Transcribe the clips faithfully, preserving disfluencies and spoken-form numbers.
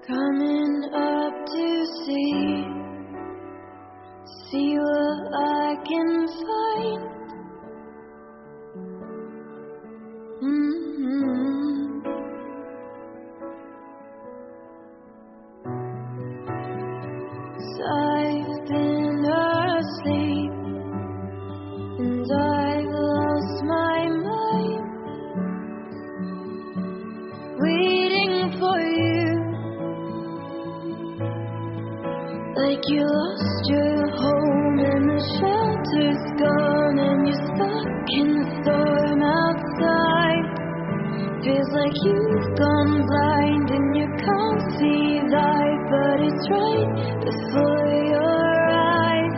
Coming up to see, see what I can find. Mm-hmm. 'Cause I've been asleep and I've lost my mind, waiting for you. Like you lost your home and the shelter's gone and you're stuck in the storm outside. Feels like you've gone blind and you can't see light, but it's right before your eyes.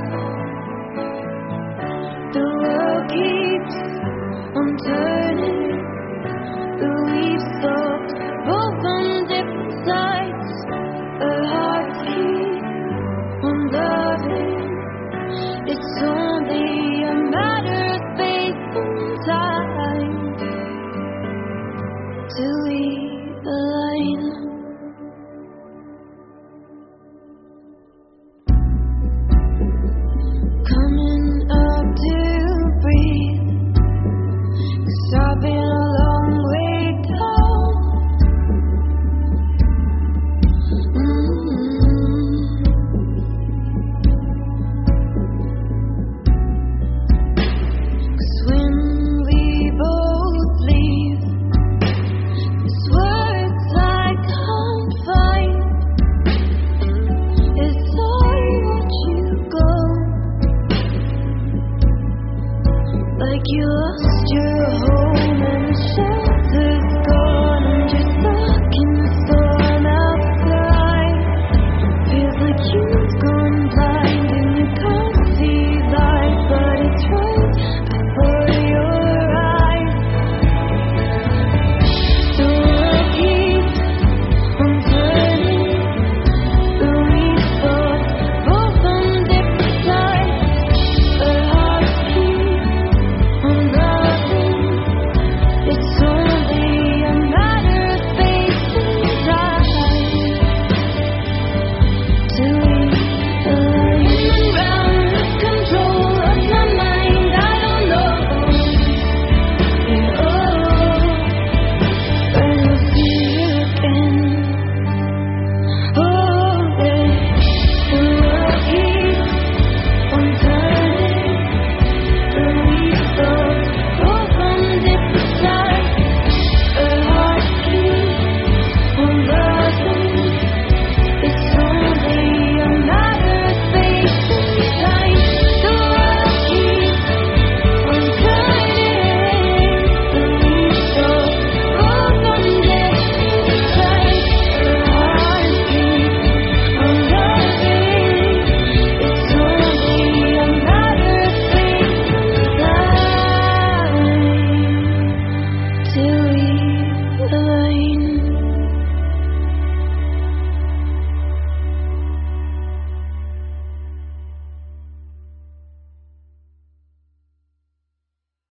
The world keeps on turning, the leaves stopped both on different sides. A heartbeat on loving, it's only a matter of space and time till we align. Coming up to breathe, 'cause I've been